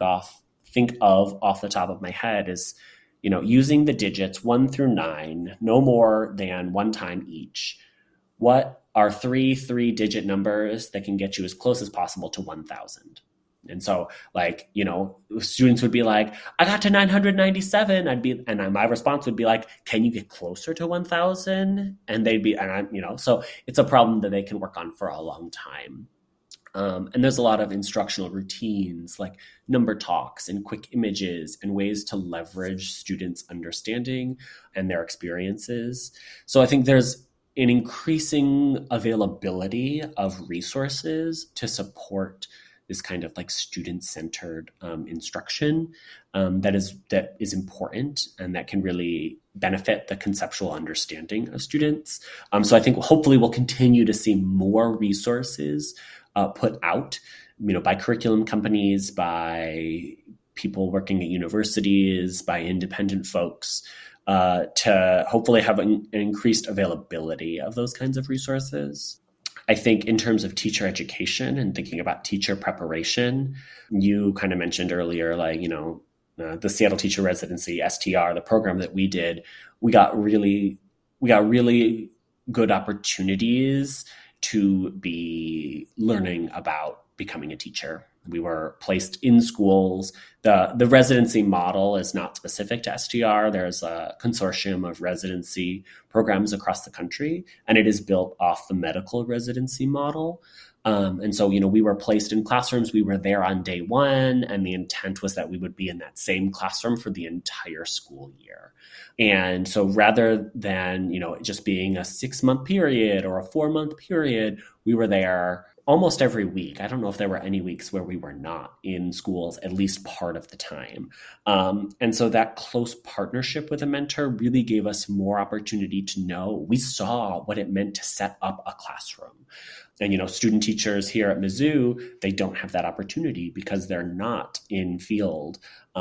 of off the top of my head is, using the digits 1 through 9, no more than one time each. What are 3 3-digit numbers that can get you as close as possible to 1,000? And so, students would be like, I got to 997. And my response would be can you get closer to 1,000? And they'd be, so it's a problem that they can work on for a long time. And there's a lot of instructional routines like number talks and quick images and ways to leverage students' understanding and their experiences. So I think there's an increasing availability of resources to support this kind of student-centered instruction that is important and that can really benefit the conceptual understanding of students. So I think hopefully we'll continue to see more resources put out, by curriculum companies, by people working at universities, by independent folks, to hopefully have an increased availability of those kinds of resources. I think in terms of teacher education and thinking about teacher preparation, you kind of mentioned earlier, the Seattle Teacher Residency, STR, the program that we did, we got really good opportunities to be learning about becoming a teacher. We were placed in schools. The residency model is not specific to STR. There's a consortium of residency programs across the country, and it is built off the medical residency model. And so, we were placed in classrooms. We were there on day one, and the intent was that we would be in that same classroom for the entire school year. And so rather than, just being a 6-month period or a 4-month period, we were there almost every week. I don't know if there were any weeks where we were not in schools at least part of the time. And so that close partnership with a mentor really gave us more opportunity to know. We saw what it meant to set up a classroom. And, student teachers here at Mizzou, they don't have that opportunity because they're not in field,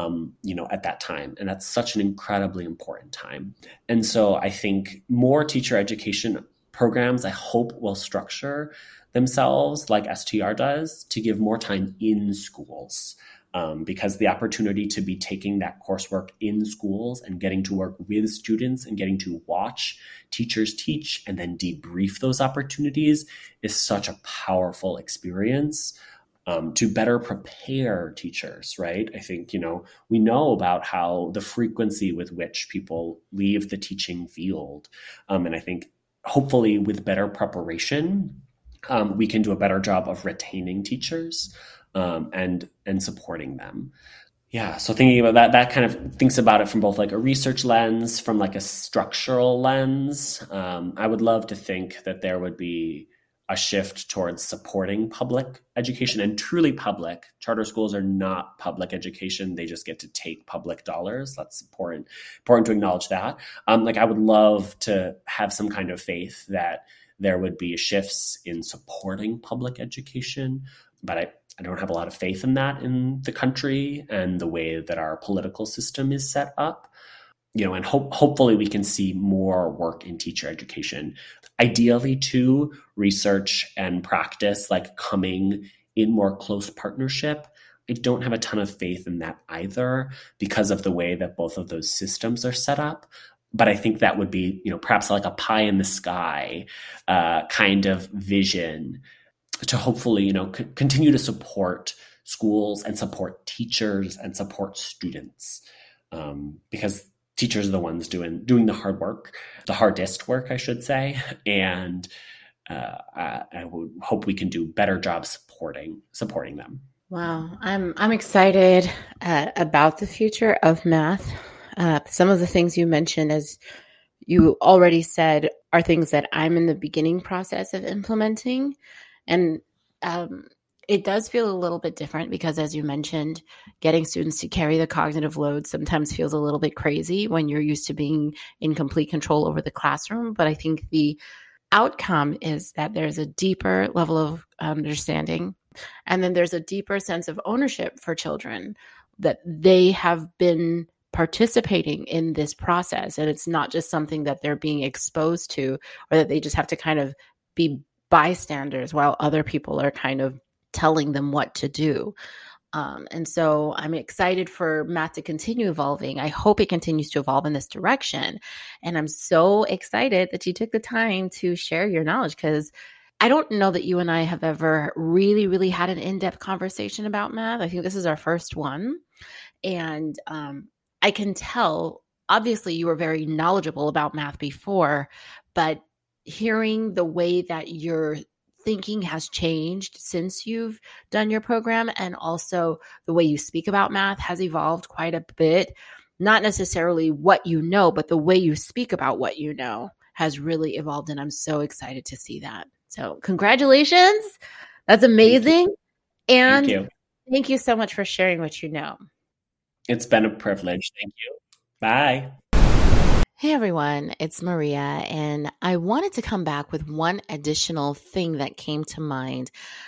at that time. And that's such an incredibly important time. And so I think more teacher education programs, I hope, will structure themselves like STR does to give more time in schools. Because the opportunity to be taking that coursework in schools and getting to work with students and getting to watch teachers teach and then debrief those opportunities is such a powerful experience to better prepare teachers, right? I think, we know about how the frequency with which people leave the teaching field. And I think hopefully with better preparation, we can do a better job of retaining teachers and supporting them. Yeah, so thinking about that kind of thinks about it from both like a research lens, from like a structural lens. I would love to think that there would be a shift towards supporting public education and truly public. Charter schools are not public education. They just get to take public dollars. That's important to acknowledge that. I would love to have some kind of faith that there would be shifts in supporting public education, but I don't have a lot of faith in that in the country and the way that our political system is set up. And hopefully we can see more work in teacher education. Ideally, too, research and practice like coming in more close partnership. I don't have a ton of faith in that either because of the way that both of those systems are set up. But I think that would be, perhaps like a pie in the sky kind of vision to hopefully, continue to support schools and support teachers and support students, because teachers are the ones doing the hard work, the hardest work, I should say. And I would hope we can do better job supporting them. Wow, I'm excited about the future of math. Some of the things you mentioned, as you already said, are things that I'm in the beginning process of implementing. And it does feel a little bit different because, as you mentioned, getting students to carry the cognitive load sometimes feels a little bit crazy when you're used to being in complete control over the classroom. But I think the outcome is that there's a deeper level of understanding, and then there's a deeper sense of ownership for children that they have been participating in this process. And it's not just something that they're being exposed to, or that they just have to kind of be bystanders while other people are kind of telling them what to do. And so I'm excited for math to continue evolving. I hope it continues to evolve in this direction. And I'm so excited that you took the time to share your knowledge, because I don't know that you and I have ever really, really had an in-depth conversation about math. I think this is our first one. And I can tell, obviously, you were very knowledgeable about math before, but hearing the way that your thinking has changed since you've done your program, and also the way you speak about math has evolved quite a bit. Not necessarily what you know, but the way you speak about what you know has really evolved, and I'm so excited to see that. So congratulations. That's amazing. And thank you so much for sharing what you know. It's been a privilege. Thank you. Bye. Hey everyone, it's Maria, and I wanted to come back with one additional thing that came to mind.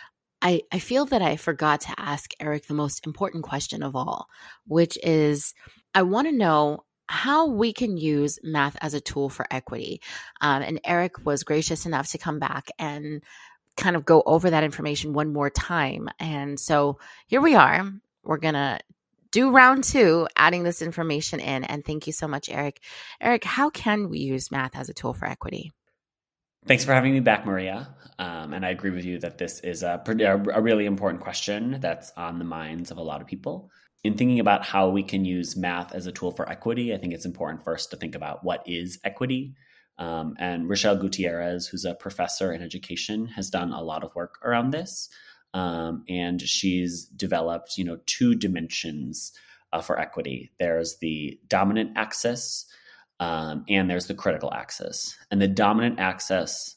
I feel that I forgot to ask Eric the most important question of all, which is I want to know how we can use math as a tool for equity. And Eric was gracious enough to come back and kind of go over that information one more time. And so here we are. We're going to do round two, adding this information in. And thank you so much, Eric. Eric, how can we use math as a tool for equity? Thanks for having me back, Maria. And I agree with you that this is a really important question that's on the minds of a lot of people. In thinking about how we can use math as a tool for equity, I think it's important first to think about what is equity. And Rochelle Gutierrez, who's a professor in education, has done a lot of work around this. And she's developed, two dimensions for equity. There's the dominant axis, and there's the critical axis. And the dominant axis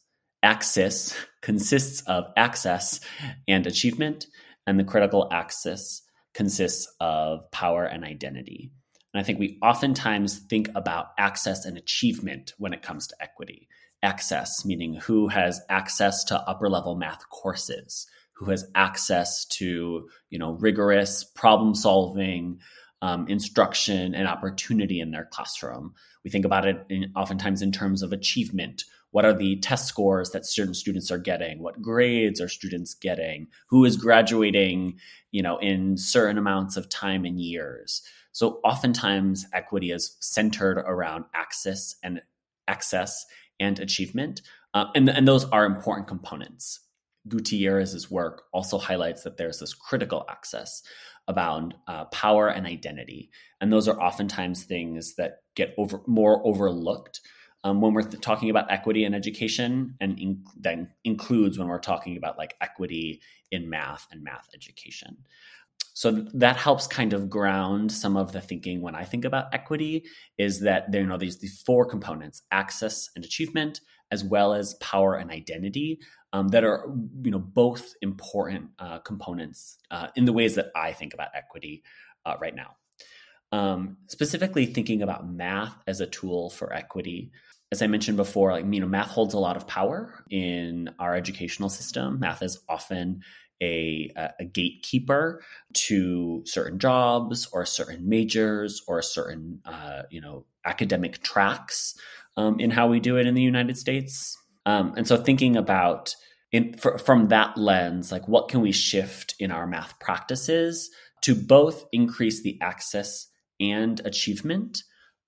consists of access and achievement, and the critical axis consists of power and identity. And I think we oftentimes think about access and achievement when it comes to equity. Access, meaning who has access to upper level math courses, who has access to, rigorous problem solving, instruction and opportunity in their classroom. We think about it oftentimes in terms of achievement. What are the test scores that certain students are getting? What grades are students getting? Who is graduating, in certain amounts of time and years? So oftentimes equity is centered around access and achievement. And those are important components. Gutierrez's work also highlights that there's this critical axis about power and identity. And those are oftentimes things that get more overlooked when we're talking about equity in education, and then includes when we're talking about like equity in math and math education. So that helps kind of ground some of the thinking when I think about equity, is that there are these four components: access and achievement, as well as power and identity, that are both important components in the ways that I think about equity right now. Specifically thinking about math as a tool for equity, as I mentioned before, math holds a lot of power in our educational system. Math is often a gatekeeper to certain jobs or certain majors or certain academic tracks in how we do it in the United States. And so thinking about from that lens, like what can we shift in our math practices to both increase the access and achievement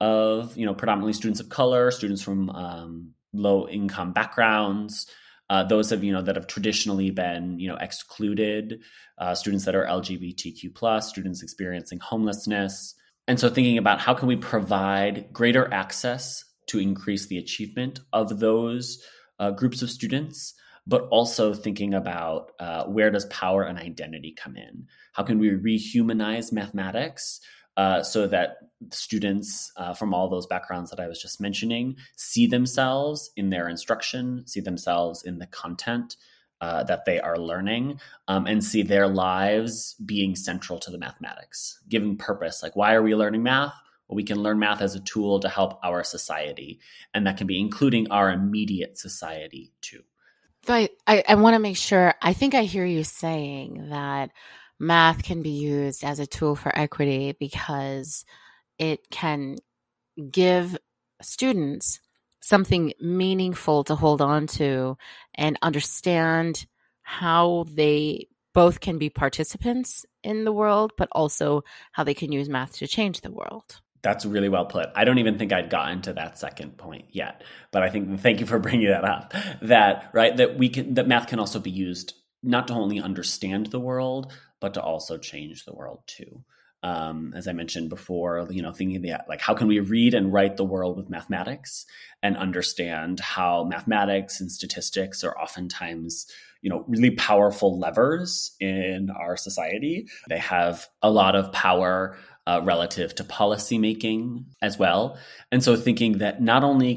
of predominantly students of color, students from low income backgrounds, those of that have traditionally been excluded, students that are LGBTQ plus, students experiencing homelessness. And so thinking about how can we provide greater access to increase the achievement of those groups of students, but also thinking about where does power and identity come in? How can we rehumanize mathematics so that students from all those backgrounds that I was just mentioning see themselves in their instruction, see themselves in the content that they are learning, and see their lives being central to the mathematics, giving purpose. Like, why are we learning math? Well, we can learn math as a tool to help our society, and that can be including our immediate society too. But I want to make sure, I think I hear you saying that math can be used as a tool for equity because it can give students something meaningful to hold on to and understand how they both can be participants in the world, but also how they can use math to change the world. That's really well put. I don't even think I'd gotten to that second point yet, but I think thank you for bringing that up. That math can also be used not to only understand the world, but to also change the world too. As I mentioned before, thinking that how can we read and write the world with mathematics and understand how mathematics and statistics are oftentimes, really powerful levers in our society. They have a lot of power relative to policymaking as well. And so thinking that not only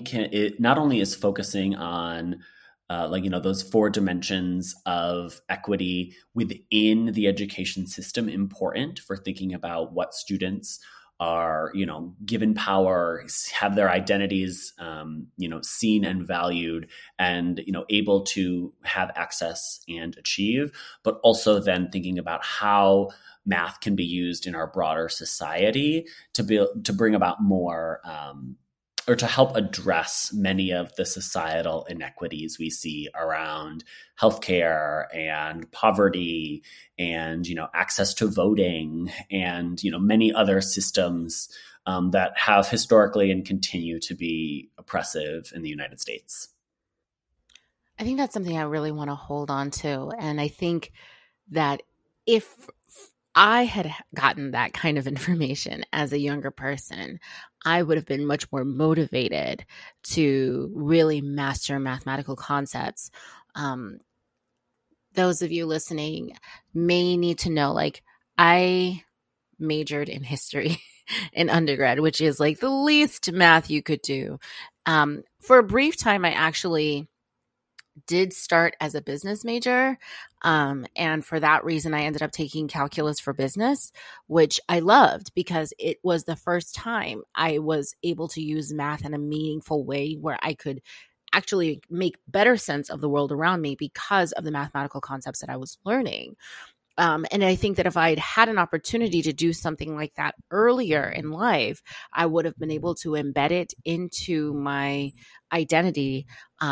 is focusing on those four dimensions of equity within the education system important for thinking about what students are, given power, have their identities, seen and valued, and, able to have access and achieve, but also then thinking about how math can be used in our broader society to bring about more, or to help address many of the societal inequities we see around healthcare and poverty and, access to voting and, many other systems that have historically and continue to be oppressive in the United States. I think that's something I really want to hold on to. And I think that if I had gotten that kind of information as a younger person, I would have been much more motivated to really master mathematical concepts. Those of you listening may need to know, like, I majored in history in undergrad, which is like the least math you could do. For a brief time, I actually did start as a business major. And for that reason, I ended up taking calculus for business, which I loved because it was the first time I was able to use math in a meaningful way where I could actually make better sense of the world around me because of the mathematical concepts that I was learning. And I think that if I had had an opportunity to do something like that earlier in life, I would have been able to embed it into my identity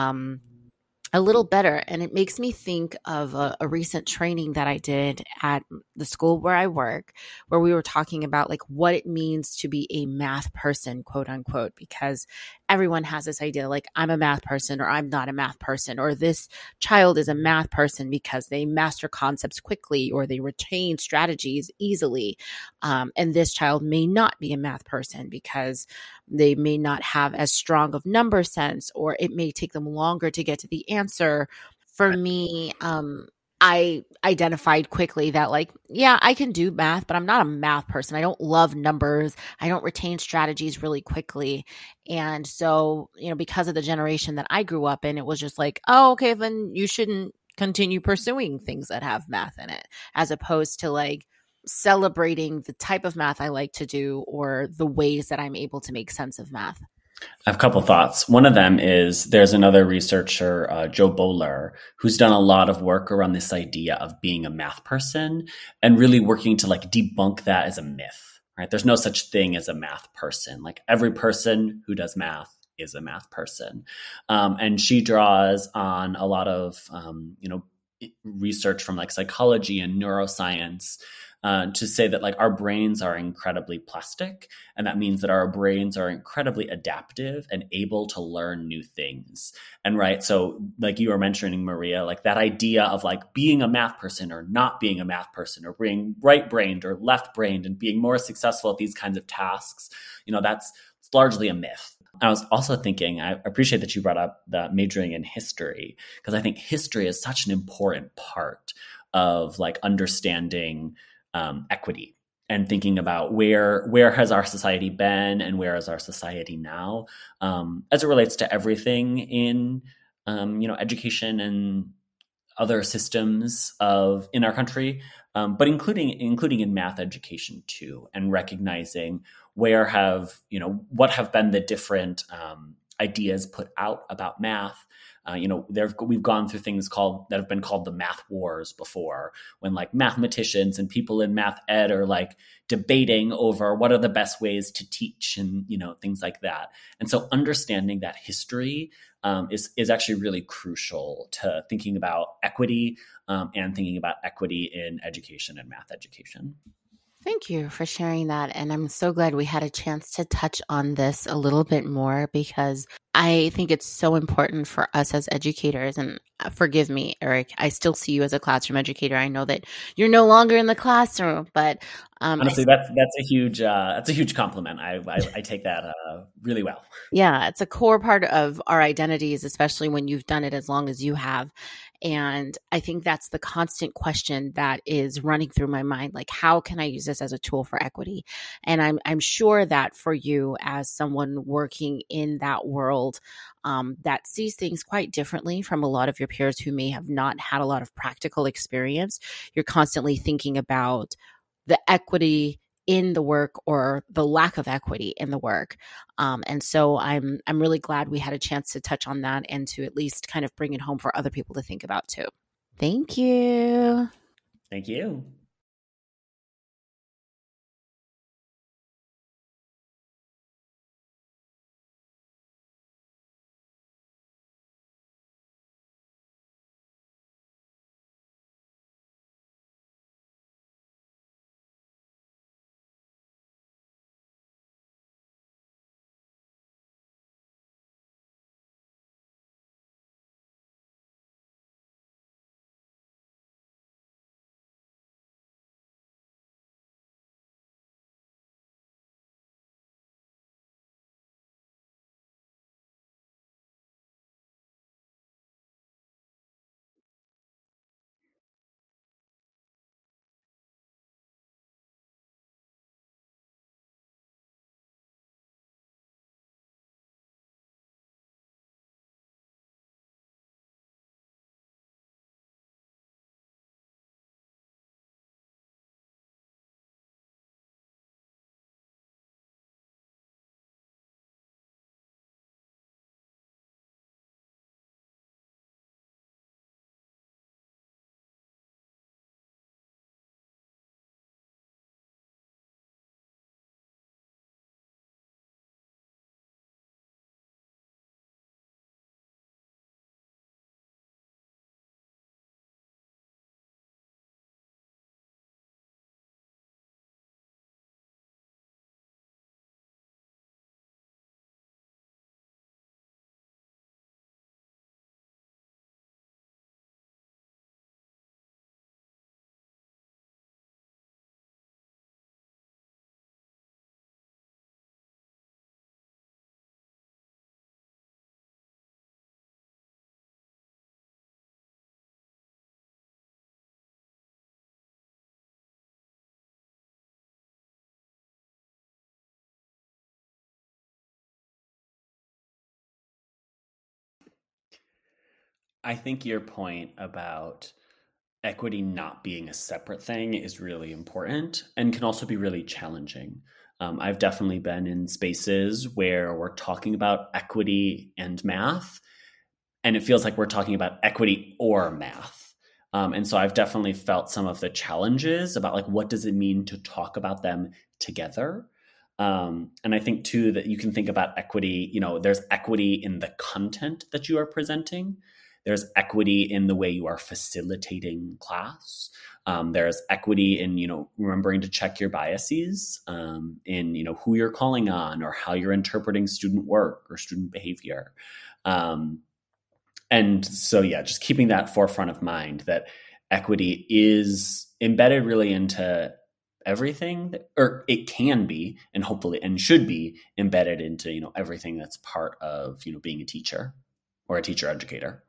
a little better. And it makes me think of a recent training that I did at the school where I work, where we were talking about like what it means to be a math person, quote unquote, because everyone has this idea like I'm a math person or I'm not a math person, or this child is a math person because they master concepts quickly or they retain strategies easily. And this child may not be a math person because they may not have as strong of number sense, or it may take them longer to get to the answer. For me, I identified quickly that like, yeah, I can do math, but I'm not a math person. I don't love numbers. I don't retain strategies really quickly. And so, because of the generation that I grew up in, it was just like, oh, okay, then you shouldn't continue pursuing things that have math in it, as opposed to like celebrating the type of math I like to do or the ways that I'm able to make sense of math. I have a couple thoughts. One of them is there's another researcher, Joe Bowler, who's done a lot of work around this idea of being a math person and really working to like debunk that as a myth, right? There's no such thing as a math person. Like every person who does math is a math person. And she draws on a lot of, research from like psychology and neuroscience to say that like our brains are incredibly plastic, and that means that our brains are incredibly adaptive and able to learn new things. And right, so like you were mentioning, Maria, like that idea of like being a math person or not being a math person, or being right-brained or left-brained and being more successful at these kinds of tasks, that's largely a myth. I was also thinking, I appreciate that you brought up the majoring in history, because I think history is such an important part of like understanding equity and thinking about where has our society been and where is our society now, as it relates to everything in education and other systems in our country, but including in math education too, and recognizing what have been the different ideas put out about math. We've gone through things that have been called the math wars before, when like mathematicians and people in math ed are like debating over what are the best ways to teach and, things like that. And so understanding that history is actually really crucial to thinking about equity and thinking about equity in education and math education. Thank you for sharing that. And I'm so glad we had a chance to touch on this a little bit more, because I think it's so important for us as educators. And forgive me, Eric, I still see you as a classroom educator. I know that you're no longer in the classroom, but honestly, that's a huge compliment. I take that really well. Yeah, it's a core part of our identities, especially when you've done it as long as you have. And I think that's the constant question that is running through my mind. Like, how can I use this as a tool for equity? And I'm sure that for you, as someone working in that world, that sees things quite differently from a lot of your peers who may have not had a lot of practical experience, you're constantly thinking about the equity in the work or the lack of equity in the work. And so I'm really glad we had a chance to touch on that and to at least kind of bring it home for other people to think about too. Thank you. Thank you. I think your point about equity not being a separate thing is really important and can also be really challenging. I've definitely been in spaces where we're talking about equity and math, and it feels like we're talking about equity or math. And so I've definitely felt some of the challenges about like what does it mean to talk about them together. And I think too that you can think about equity, there's equity in the content that you are presenting. There's equity in the way you are facilitating class. There's equity in, remembering to check your biases, in, who you're calling on or how you're interpreting student work or student behavior. And so, yeah, just keeping that forefront of mind that equity is embedded really into everything, or it can be, and hopefully, and should be embedded into, everything that's part of, being a teacher or a teacher educator.